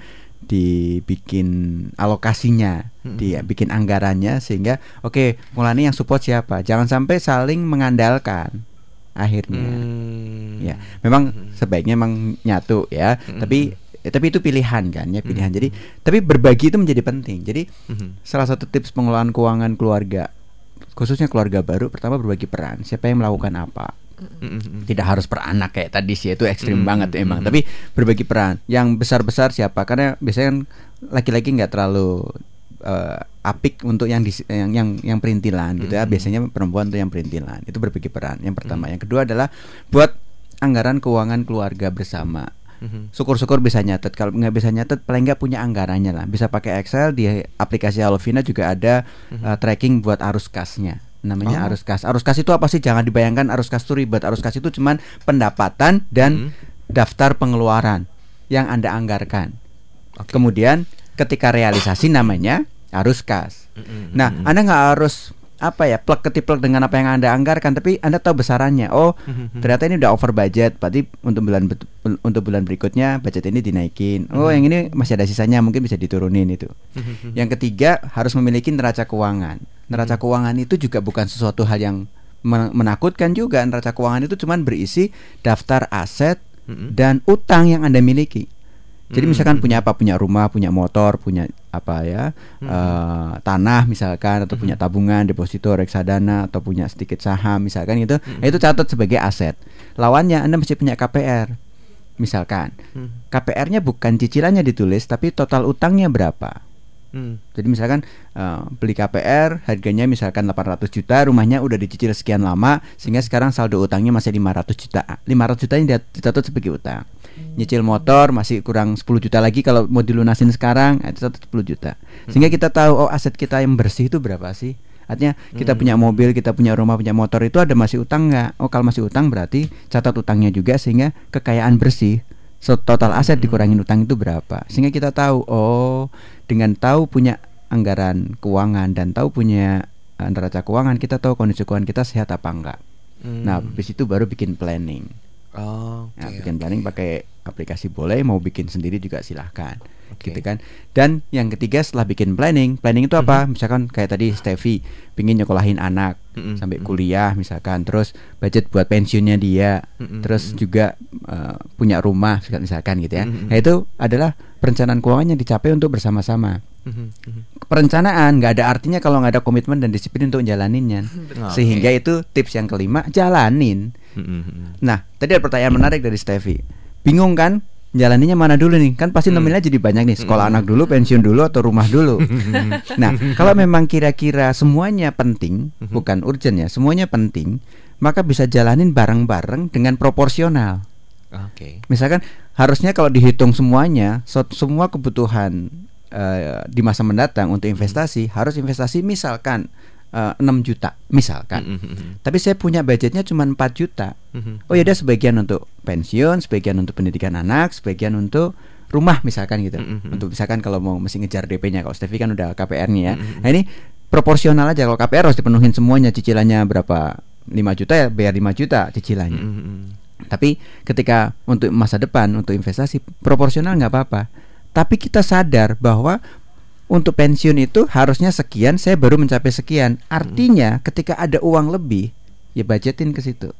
dibikin alokasinya, Mm-mm. dibikin anggarannya sehingga oke, mulanya yang support siapa? Jangan sampai saling mengandalkan. Akhirnya, Hmm. ya, memang sebaiknya memang nyatu ya, Mm-mm. tapi ya, tapi itu pilihan kan ya, pilihan. Mm-mm. Jadi, tapi berbagi itu menjadi penting. Jadi Mhm. salah satu tips pengelolaan keuangan keluarga, khususnya keluarga baru, pertama berbagi peran. Siapa yang melakukan apa? Mhm. Tidak harus per anak kayak tadi sih, itu ekstrim Mm, banget mm, emang. mm. Tapi berbagi peran. Yang besar-besar siapa? Karena biasanya kan laki-laki nggak terlalu eh, apik untuk yang, dis- yang yang yang perintilan gitu ya. Mm. Biasanya perempuan tuh yang perintilan. Itu berbagi peran. Yang pertama. Yang kedua adalah buat anggaran keuangan keluarga bersama. Mhm. Syukur-syukur bisa nyatet. Kalau nggak bisa nyatet, paling nggak punya anggarannya lah. Bisa pakai Excel. Di aplikasi Alovina juga ada uh, tracking buat arus kasnya. Namanya Oh. arus kas. Arus kas itu apa sih? Jangan dibayangkan arus kas itu ribet. Arus kas itu cuman pendapatan dan Mhm. daftar pengeluaran yang Anda anggarkan. Oke. Kemudian ketika realisasi namanya arus kas. Mhm. Nah, Mhm. Anda nggak harus apa ya plek ketiplek dengan apa yang Anda anggarkan, tapi Anda tahu besarannya. Oh, Mhm. ternyata ini udah over budget, berarti untuk bulan bet- untuk bulan berikutnya budget ini dinaikin. Oh, Mhm. yang ini masih ada sisanya, mungkin bisa diturunin itu. Mhm. Yang ketiga, harus memiliki neraca keuangan. Neraca keuangan itu juga bukan sesuatu hal yang men- menakutkan juga. Neraca keuangan itu cuman berisi daftar aset Mhm. dan utang yang Anda miliki. Jadi Hmm. misalkan punya apa, punya rumah, punya motor, punya apa ya, Hmm. eh, tanah misalkan, atau Hmm. punya tabungan, deposito, reksadana, atau punya sedikit saham misalkan gitu, Hmm. nah, itu catat sebagai aset. Lawannya Anda mesti punya K P R, misalkan. Hmm. K P R-nya bukan cicilannya ditulis, tapi total utangnya berapa. Hmm. Jadi misalkan eh, beli K P R harganya misalkan delapan ratus juta, rumahnya udah dicicil sekian lama sehingga sekarang saldo utangnya masih lima ratus juta. lima ratus juta ini dicatat sebagai utang. Nyicil motor masih kurang sepuluh juta lagi kalau mau dilunasin sekarang, itu dicatat sepuluh juta. Sehingga kita tahu oh aset kita yang bersih itu berapa sih? Artinya kita Hmm. punya mobil, kita punya rumah, punya motor itu ada masih utang nggak? Oh kalau masih utang berarti catat utangnya juga sehingga kekayaan bersih. So, total aset dikurangin utang itu berapa? Sehingga kita tahu, oh, dengan tahu punya anggaran keuangan dan tahu punya uh, neraca keuangan, kita tahu kondisi keuangan kita sehat apa enggak. Hmm. Nah, habis itu baru bikin planning. Oh, Nah, oke, bikin oke. planning pakai aplikasi boleh, mau bikin sendiri juga silahkan. Oke. Gitu kan. Dan yang ketiga setelah bikin planning, planning itu apa? Misalkan kayak tadi Steffi pingin nyekolahin anak Mm-mm. sampai Mm-mm. kuliah misalkan, terus budget buat pensiunnya dia, Mm-mm. terus Mm-mm. juga uh, punya rumah misalkan gitu ya. Mm-mm. Nah, itu adalah perencanaan keuangan yang dicapai untuk bersama-sama. Mhm. Mhm. Perencanaan nggak ada artinya kalau nggak ada komitmen dan disiplin untuk jalaninnya. Oke. Sehingga itu tips yang kelima, jalanin. Mhm. Nah, tadi ada pertanyaan menarik dari Steffi. Bingung kan? Jalaninnya mana dulu nih? Kan pasti Hmm. nominalnya jadi banyak nih. Sekolah Hmm. anak dulu, pensiun dulu, atau rumah dulu. Nah, kalau memang kira-kira semuanya penting, Hmm. bukan urgent ya, semuanya penting, maka bisa jalanin bareng-bareng dengan proporsional. Oke. Misalkan harusnya kalau dihitung semuanya, so- semua kebutuhan eh, di masa mendatang untuk investasi, harus investasi misalkan eh, enam juta, misalkan. Mhm. Tapi saya punya budgetnya cuma empat juta. Mhm. Oh ya, ada sebagian untuk pensiun, sebagian untuk pendidikan anak, sebagian untuk rumah misalkan gitu. Mm-hmm. Untuk misalkan kalau mau mesti ngejar D P-nya, kalau Steffi kan udah K P R-nya ya. Mm-hmm. Nah, ini proporsional aja. Kalau K P R harus dipenuhin semuanya, cicilannya berapa? lima juta ya bayar lima juta cicilannya. Mhm. Tapi ketika untuk masa depan, untuk investasi proporsional nggak apa-apa. Tapi kita sadar bahwa untuk pensiun itu harusnya sekian, saya baru mencapai sekian. Artinya ketika ada uang lebih, ya budgetin ke situ.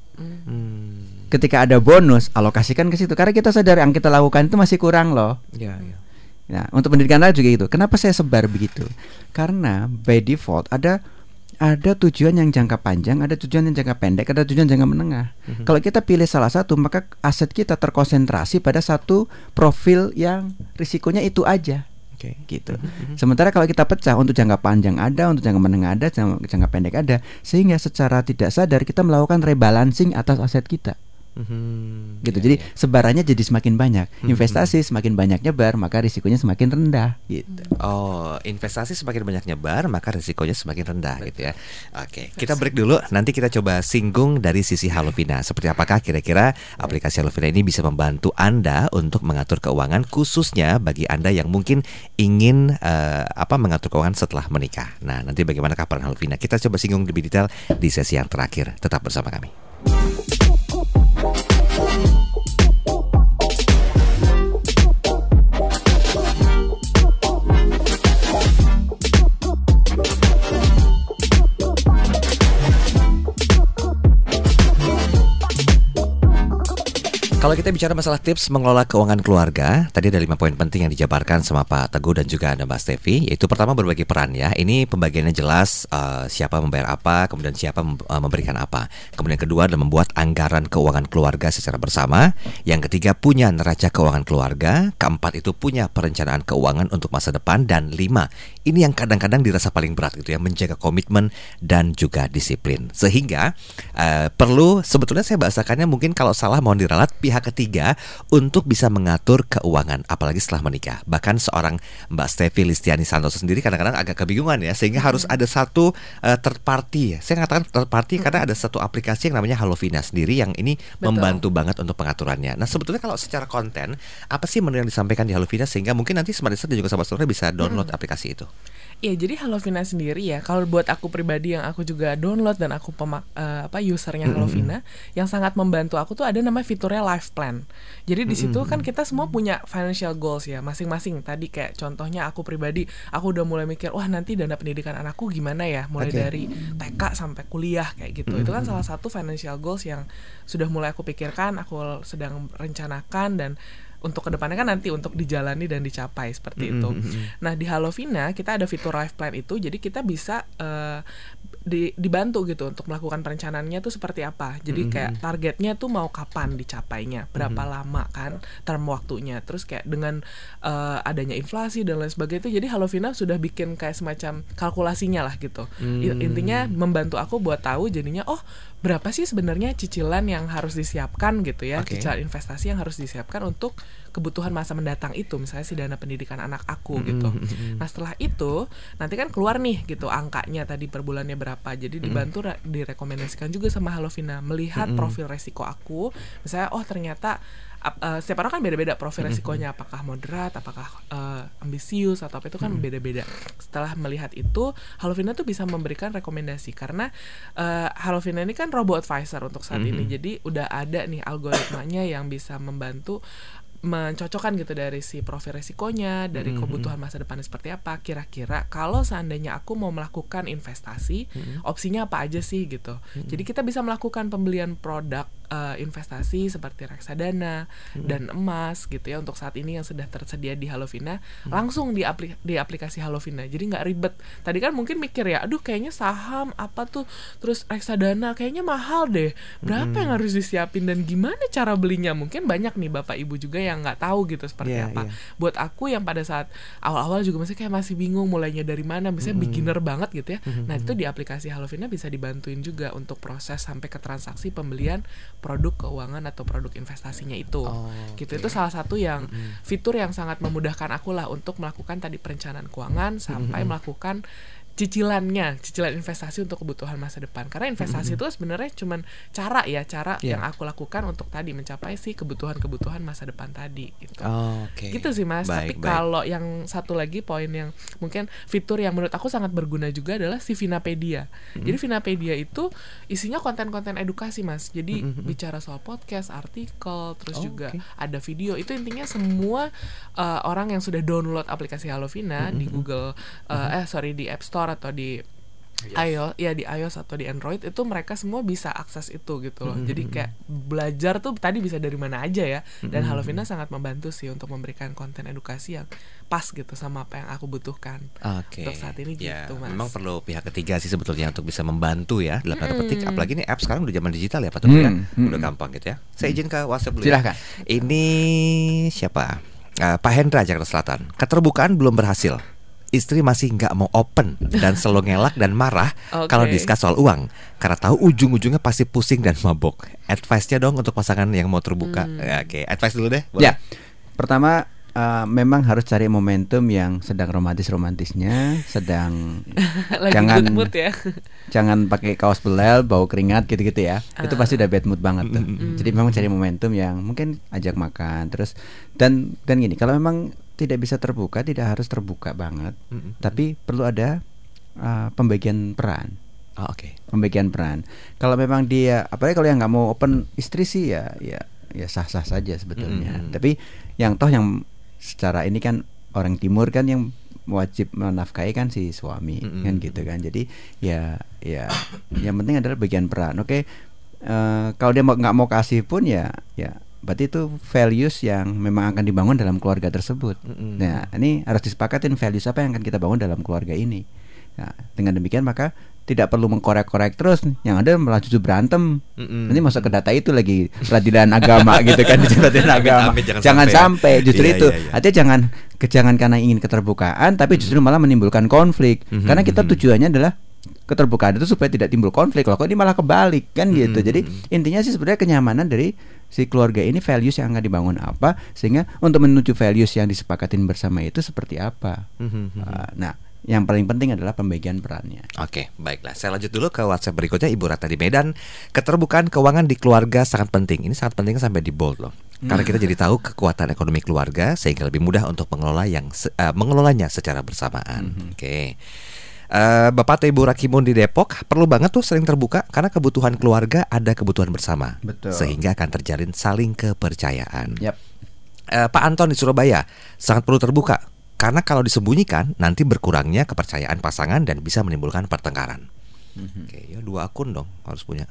Hmm. Ketika ada bonus, alokasikan ke situ. Karena kita sadar yang kita lakukan itu masih kurang loh. Ya, ya. Nah, untuk pendidikan anak juga gitu. Kenapa saya sebar begitu? Karena by default ada ada tujuan yang jangka panjang, ada tujuan yang jangka pendek, ada tujuan jangka menengah. Mhm. Kalau kita pilih salah satu, maka aset kita terkonsentrasi pada satu profil yang risikonya itu aja. Oke. Gitu. Mhm. Sementara kalau kita pecah, untuk jangka panjang ada, untuk jangka menengah ada, jangka, jangka pendek ada, sehingga secara tidak sadar kita melakukan rebalancing atas aset kita. Hmm, gitu. iya, Jadi iya. sebarannya jadi semakin banyak. Hmm, Investasi semakin banyak nyebar, maka risikonya semakin rendah gitu. Oh, investasi semakin banyak nyebar, maka risikonya semakin rendah gitu ya. Oke, kita break dulu. Nanti kita coba singgung dari sisi Halovina. Seperti apakah kira-kira aplikasi Halovina ini bisa membantu Anda untuk mengatur keuangan, khususnya bagi Anda yang mungkin ingin eh, apa mengatur keuangan setelah menikah. Nah, nanti bagaimanakah peran Halovina? Kita coba singgung lebih detail di sesi yang terakhir. Tetap bersama kami. Kalau kita bicara masalah tips mengelola keuangan keluarga, tadi ada lima poin penting yang dijabarkan sama Pak Teguh dan juga Anda Mbak Stevi. Yaitu pertama berbagi peran ya. Ini pembagiannya jelas, uh, siapa membayar apa, kemudian siapa mem- uh, memberikan apa. Kemudian kedua adalah membuat anggaran keuangan keluarga secara bersama. Yang ketiga punya neraca keuangan keluarga. Keempat itu punya perencanaan keuangan untuk masa depan. Dan lima, ini yang kadang-kadang dirasa paling berat gitu ya, menjaga komitmen dan juga disiplin. Sehingga uh, perlu, sebetulnya saya bahasakannya mungkin kalau salah mohon diralat, pihak ketiga untuk bisa mengatur keuangan, apalagi setelah menikah. Bahkan seorang Mbak Stevi Listiani Santoso sendiri kadang-kadang agak kebingungan ya, sehingga hmm. harus ada satu uh, third party. Saya mengatakan third party hmm. karena ada satu aplikasi yang namanya Halovina sendiri yang ini Betul. membantu banget untuk pengaturannya. Nah, sebetulnya kalau secara konten, apa sih menu yang disampaikan di Halovina sehingga mungkin nanti Smart Listener dan juga sahabat Sonora bisa download hmm. aplikasi itu? Iya, jadi Halovina sendiri ya, kalau buat aku pribadi yang aku juga download dan aku pemak uh, apa usernya Halovina, mm-hmm. yang sangat membantu aku tuh ada namanya fiturnya life plan. Jadi di situ mm-hmm. kan kita semua punya financial goals ya, masing-masing. Tadi kayak contohnya aku pribadi, aku udah mulai mikir, wah nanti dana pendidikan anakku gimana ya, mulai okay. dari T K sampai kuliah kayak gitu. Mm-hmm. Itu kan salah satu financial goals yang sudah mulai aku pikirkan, aku sedang rencanakan dan untuk kedepannya kan nanti untuk dijalani dan dicapai seperti itu. Mm-hmm. Nah di Halovina kita ada fitur life plan itu, jadi kita bisa uh, di, dibantu gitu untuk melakukan perencanaannya tuh seperti apa. Jadi mm-hmm. kayak targetnya tuh mau kapan dicapainya, berapa mm-hmm. lama kan term waktunya. Terus kayak dengan uh, adanya inflasi dan lain sebagainya itu, jadi Halovina sudah bikin kayak semacam kalkulasinya lah gitu. Mm-hmm. Intinya membantu aku buat tahu jadinya oh berapa sih sebenarnya cicilan yang harus disiapkan gitu ya, okay. cicilan investasi yang harus disiapkan untuk kebutuhan masa mendatang itu, misalnya si dana pendidikan anak aku mm-hmm. gitu. Nah setelah itu nanti kan keluar nih gitu angkanya tadi per bulannya berapa, jadi dibantu mm-hmm. direkomendasikan juga sama Halovina melihat mm-hmm. profil resiko aku, misalnya oh ternyata Uh, setiap orang kan beda-beda profil resikonya, apakah moderat, apakah uh, ambisius atau apa itu kan hmm. beda-beda. Setelah melihat itu, Halovina tuh bisa memberikan rekomendasi karena uh, Halovina ini kan robo advisor untuk saat hmm. ini, jadi udah ada nih algoritmanya yang bisa membantu mencocokkan gitu dari si profil resikonya, dari mm-hmm. kebutuhan masa depannya seperti apa. Kira-kira kalau seandainya aku mau melakukan investasi, mm-hmm. opsinya apa aja sih gitu. Mm-hmm. Jadi kita bisa melakukan pembelian produk uh, investasi seperti reksadana mm-hmm. dan emas gitu ya untuk saat ini yang sudah tersedia di Halovina, mm-hmm. langsung di, aplik- di aplikasi Halovina. Jadi nggak ribet. Tadi kan mungkin mikir ya, aduh kayaknya saham apa tuh, terus reksadana kayaknya mahal deh. Berapa mm-hmm. yang harus disiapin dan gimana cara belinya? Mungkin banyak nih Bapak Ibu juga yang yang nggak tahu gitu seperti yeah, apa. Yeah. Buat aku yang pada saat awal-awal juga masih kayak masih bingung mulainya dari mana, misalnya mm-hmm. beginner banget gitu ya. Mm-hmm. Nah itu di aplikasi Halovina bisa dibantuin juga untuk proses sampai ke transaksi pembelian produk keuangan atau produk investasinya itu. Oh, gitu okay. Itu salah satu yang mm-hmm. fitur yang sangat memudahkan aku lah untuk melakukan tadi perencanaan keuangan sampai mm-hmm. melakukan cicilannya, cicilan investasi untuk kebutuhan masa depan. Karena investasi mm-hmm. itu sebenarnya cuman cara ya, cara yeah. yang aku lakukan untuk tadi mencapai sih kebutuhan-kebutuhan masa depan tadi gitu. Oh, okay. Gitu sih Mas. Baik, Tapi baik. Kalau yang satu lagi poin yang mungkin fitur yang menurut aku sangat berguna juga adalah si Finapedia. Mm-hmm. Jadi Finapedia itu isinya konten-konten edukasi Mas. Jadi mm-hmm. bicara soal podcast, artikel, terus oh, juga okay. ada video. Itu intinya semua uh, orang yang sudah download aplikasi Halovina mm-hmm. di Google uh, mm-hmm. eh sorry di App Store atau di yes. iOS ya di iOS atau di Android itu mereka semua bisa akses itu gitu loh. Mm-hmm. Jadi kayak belajar tuh tadi bisa dari mana aja ya. Dan mm-hmm. Halovina sangat membantu sih untuk memberikan konten edukasi yang pas gitu sama apa yang aku butuhkan. Okay. Untuk saat ini ya, gitu Mas. Memang perlu pihak ketiga sih sebetulnya untuk bisa membantu ya dalam tanda petik. Apalagi nih app sekarang udah zaman digital ya Pak Teguh ya. Mm-hmm. Udah gampang gitu ya. Saya izin ke WhatsApp dulu. Silahkan. Ya. Ini siapa? Uh, Pak Hendra Jakarta Selatan. Keterbukaan belum berhasil. istri masih nggak mau open dan selalu ngelak dan marah Oke. kalau diskus soal uang karena tahu ujung-ujungnya pasti pusing dan mabok. Advice-nya dong untuk pasangan yang mau terbuka. Hmm. Ya, Oke, advice dulu deh. Boleh? Ya, pertama uh, memang harus cari momentum yang sedang romantis-romantisnya, sedang Lagi jangan good mood ya. jangan pakai kaos belel, bau keringat gitu-gitu ya. Itu pasti udah bad mood banget tuh. Mm-mm. Jadi memang cari momentum yang mungkin ajak makan terus dan dan gini, kalau memang tidak bisa terbuka, tidak harus terbuka banget, Mm-mm. tapi perlu ada uh, pembagian peran. Oh, oke. Pembagian peran. Kalau memang dia, apalagi kalau yang nggak mau open istri sih ya, ya, ya sah-sah saja sebetulnya. Mm-mm. Tapi yang toh yang secara ini kan orang timur kan yang wajib menafkahi kan si suami, Mm-mm. kan gitu kan. Jadi ya, ya, yang penting adalah bagian peran. Oke, eh, kalau dia mau nggak mau kasih pun ya, ya. Berarti itu values yang memang akan dibangun dalam keluarga tersebut. Mm-mm. Nah, ini harus disepakatin values apa yang akan kita bangun dalam keluarga ini. Nah, dengan demikian maka tidak perlu mengkorek-korek terus, yang ada malah justru berantem. Mm-mm. Nanti masuk ke data itu lagi peradilan agama gitu kan, peradilan agama. Amit-amit, jangan Jangan sampai. sampai, justru Iya, itu. iya, iya. Artinya jangan jangan karena ingin keterbukaan, tapi justru malah menimbulkan konflik. Mhm, Karena kita mhm. tujuannya adalah keterbukaan itu supaya tidak timbul konflik. Loh, kok ini malah kebalik kan gitu. Mhm, Jadi mhm. intinya sih sebenarnya kenyamanan dari si keluarga ini, values yang akan dibangun apa, sehingga untuk menuju values yang disepakatin bersama itu seperti apa. Mhm, mhm. Uh, Nah, yang paling penting adalah pembagian perannya. Oke, baiklah. Saya lanjut dulu ke WhatsApp berikutnya, Ibu Ratna di Medan. Keterbukaan keuangan di keluarga sangat penting. Ini sangat penting sampai di bold loh. Karena kita jadi tahu kekuatan ekonomi keluarga sehingga lebih mudah untuk mengelola yang se- eh, mengelolanya secara bersamaan. Oke. Eh, Bapak atau Ibu Rakimun di Depok perlu banget tuh sering terbuka karena kebutuhan keluarga ada kebutuhan bersama. Betul. Sehingga akan terjalin saling kepercayaan. Yap. Eh, Pak Anton di Surabaya sangat perlu terbuka karena kalau disembunyikan nanti berkurangnya kepercayaan pasangan dan bisa menimbulkan pertengkaran. Oke, ya dua akun dong harus punya.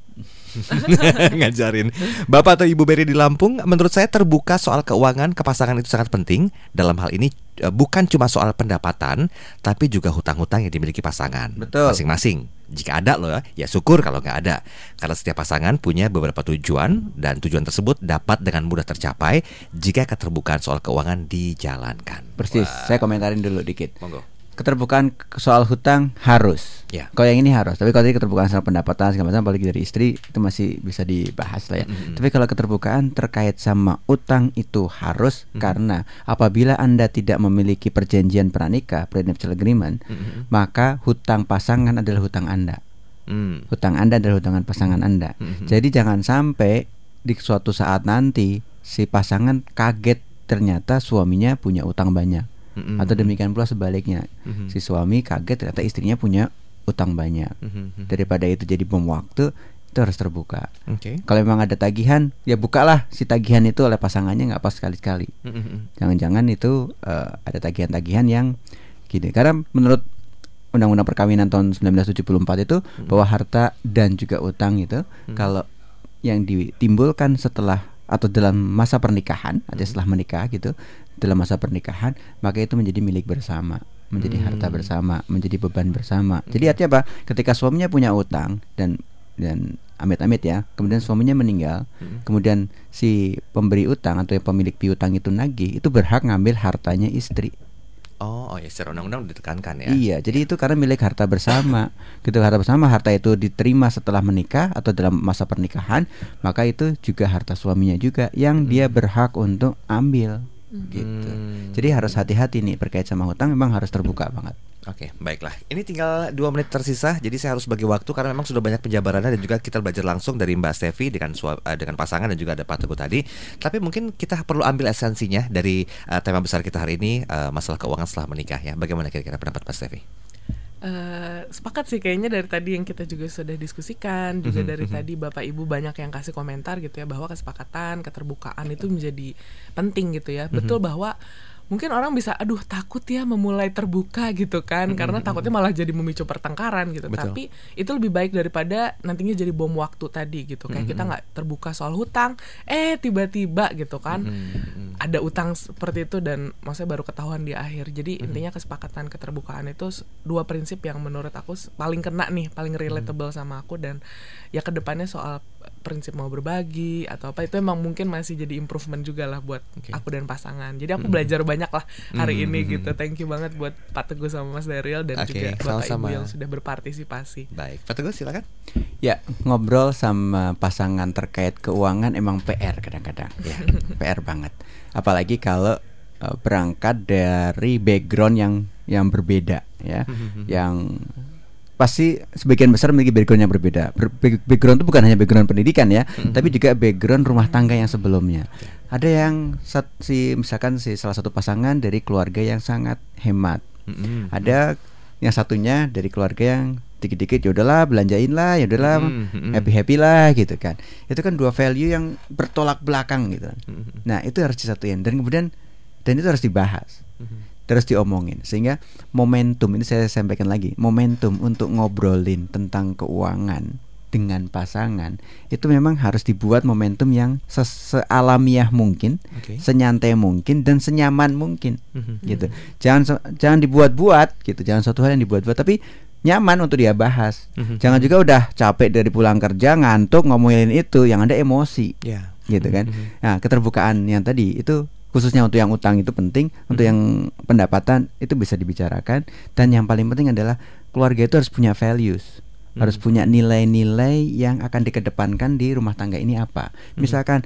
Ngajarin. Bapak atau Ibu Beri di Lampung, menurut saya terbuka soal keuangan ke pasangan itu sangat penting. Dalam hal ini eh, bukan cuma soal pendapatan, tapi juga hutang-hutang yang dimiliki pasangan Betul. masing-masing. Jika ada loh ya syukur, kalau nggak ada. Karena setiap pasangan punya beberapa tujuan dan tujuan tersebut dapat dengan mudah tercapai jika keterbukaan soal keuangan dijalankan. Persis. Wah. Saya komentarin dulu dikit. Monggo. Keterbukaan soal hutang harus. Ya. Kalau yang ini harus. Tapi kalau tadi keterbukaan soal pendapatan segala macam, apalagi dari istri, itu masih bisa dibahas lah ya. Mm-mm. Tapi kalau keterbukaan terkait sama utang itu harus, Mm-mm. karena apabila Anda tidak memiliki perjanjian pranikah, prenuptial agreement, Mm-mm. maka hutang pasangan adalah hutang Anda. Mm. Hutang Anda adalah hutangan pasangan Anda. Mm-mm. Jadi jangan sampai di suatu saat nanti si pasangan kaget ternyata suaminya punya utang banyak. Mm-mm. Atau demikian pula sebaliknya, Mhm. si suami kaget ternyata istrinya punya utang banyak. Mhm. Daripada itu jadi bom waktu, itu harus terbuka. Oke. Kalau memang ada tagihan, ya bukalah si tagihan itu oleh pasangannya, nggak pas sekali-sekali. Mhm. Jangan-jangan itu eh, ada tagihan-tagihan yang gini. Karena menurut Undang-Undang Perkawinan tahun seribu sembilan ratus tujuh puluh empat itu, bahwa harta dan juga utang itu kalau yang ditimbulkan setelah atau dalam masa pernikahan, atau setelah menikah gitu, dalam masa pernikahan, maka itu menjadi milik bersama, menjadi Hmm. harta bersama, menjadi beban bersama. Jadi artinya apa? Ketika suaminya punya utang dan dan amit-amit ya, kemudian suaminya meninggal, Hmm. kemudian si pemberi utang atau yang pemilik piutang itu nagih, itu berhak ngambil hartanya istri. Oh, oh ya secara undang-undang ditekankan ya. Iya, jadi itu karena milik harta bersama. Gitu, harta bersama, harta itu diterima setelah menikah atau dalam masa pernikahan, maka itu juga harta suaminya juga yang dia berhak untuk ambil. Gitu. Hmm. Jadi harus hati-hati nih terkait sama hutang, memang harus terbuka banget. Oke, baiklah. Ini tinggal dua menit tersisa, jadi saya harus bagi waktu karena memang sudah banyak penjabarannya dan juga kita belajar langsung dari Mbak Stevi dengan sua- eh, dengan pasangan dan juga ada Pak Teguh tadi. Tapi mungkin kita perlu ambil esensinya dari eh, tema besar kita hari ini, eh, masalah keuangan setelah menikah ya. Bagaimana kira-kira pendapat Mbak Stevi? Eh, sepakat sih kayaknya dari tadi yang kita juga sudah diskusikan, juga Mhm, dari mhm. tadi Bapak Ibu banyak yang kasih komentar gitu ya, bahwa kesepakatan, keterbukaan itu menjadi penting gitu ya. Betul bahwa mungkin orang bisa aduh takut ya memulai terbuka gitu kan, karena takutnya malah jadi memicu pertengkaran gitu. Betul. Tapi itu lebih baik daripada nantinya jadi bom waktu tadi gitu. Kayak kita nggak terbuka soal hutang, eh tiba-tiba gitu kan Mhm. ada utang seperti itu dan maksudnya baru ketahuan di akhir. Jadi intinya kesepakatan keterbukaan itu s- dua prinsip yang menurut aku s- paling kena nih, paling relatable sama aku. Dan ya kedepannya soal prinsip mau berbagi atau apa, itu emang mungkin masih jadi improvement juga lah buat okay. aku dan pasangan. Jadi aku mm-hmm. belajar banyak lah hari mm-hmm. ini gitu. Thank you banget buat Pak Teguh sama Mas Daryl dan okay, juga Bapak Ibu yang sudah berpartisipasi. Baik, Pak Teguh silakan. Ya, ngobrol sama pasangan terkait keuangan emang P R kadang-kadang ya. P R banget. Apalagi kalau uh, berangkat dari background yang yang berbeda ya. Yang pasti sebagian besar memiliki background yang berbeda. Background itu bukan hanya background pendidikan ya, mm-hmm. tapi juga background rumah tangga yang sebelumnya. Ada yang si misalkan si salah satu pasangan dari keluarga yang sangat hemat. Mm-hmm. Ada yang satunya dari keluarga yang dikit-dikit ya udahlah belanjain lah, ya udahlah mm-hmm. happy-happy lah gitu kan. Itu kan dua value yang bertolak belakang gitu. Mm-hmm. Nah, itu harus disatuin dan kemudian dan itu harus dibahas. Mm-hmm. Terus diomongin sehingga momentum ini saya sampaikan lagi, momentum untuk ngobrolin tentang keuangan dengan pasangan itu memang harus dibuat momentum yang sealamiah mungkin, okay. senyantai mungkin dan senyaman mungkin, mm-hmm. gitu. Jangan jangan dibuat-buat gitu, jangan suatu hal yang dibuat-buat tapi nyaman untuk dia bahas. Mm-hmm. Jangan juga udah capek dari pulang kerja ngantuk ngomongin itu yang ada emosi, yeah. gitu kan. Mm-hmm. Nah, keterbukaan yang tadi itu khususnya untuk yang utang itu penting, hmm. untuk yang pendapatan itu bisa dibicarakan, dan yang paling penting adalah keluarga itu harus punya values, hmm. harus punya nilai-nilai yang akan dikedepankan di rumah tangga ini apa. Hmm. Misalkan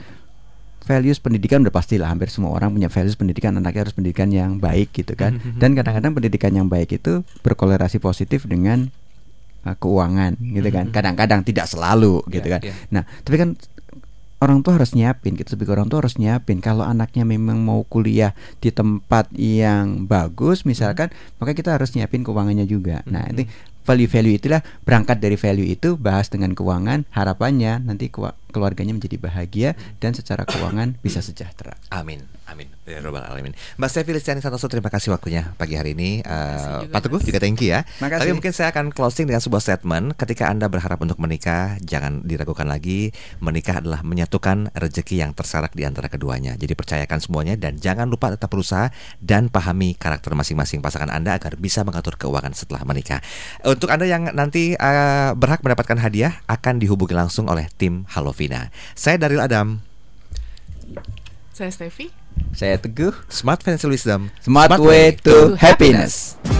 values pendidikan udah pastilah hampir semua orang punya values pendidikan, anaknya harus pendidikan yang baik gitu kan. Hmm. Dan kadang-kadang pendidikan yang baik itu berkolerasi positif dengan uh, keuangan gitu kan. Hmm. Kadang-kadang tidak selalu gitu yeah, kan. Yeah. Nah, tapi kan orang tua harus nyiapin gitu, sebagai orang tua harus nyiapin kalau anaknya memang mau kuliah di tempat yang bagus misalkan, hmm. maka kita harus nyiapin keuangannya juga. Nah, hmm. itu value-value itulah, berangkat dari value itu bahas dengan keuangan, harapannya nanti keluarganya menjadi bahagia dan secara keuangan bisa sejahtera. Amin. Amin. Ya Rabbal Alamin. Mbak Stevi Listiani Santoso, terima kasih waktunya pagi hari ini. Uh, Pak Teguh juga thank you ya. Makasih. Tapi mungkin saya akan closing dengan sebuah statement. Ketika Anda berharap untuk menikah, jangan diragukan lagi. Menikah adalah menyatukan rezeki yang tersarak di antara keduanya. Jadi percayakan semuanya dan jangan lupa tetap berusaha dan pahami karakter masing-masing pasangan Anda agar bisa mengatur keuangan setelah menikah. Untuk Anda yang nanti uh, berhak mendapatkan hadiah akan dihubungi langsung oleh tim Halovina. Saya Daryl Adam. Saya Stevi. Saya Teguh. Smart Financial Wisdom, Smart, Smart Way to Happiness.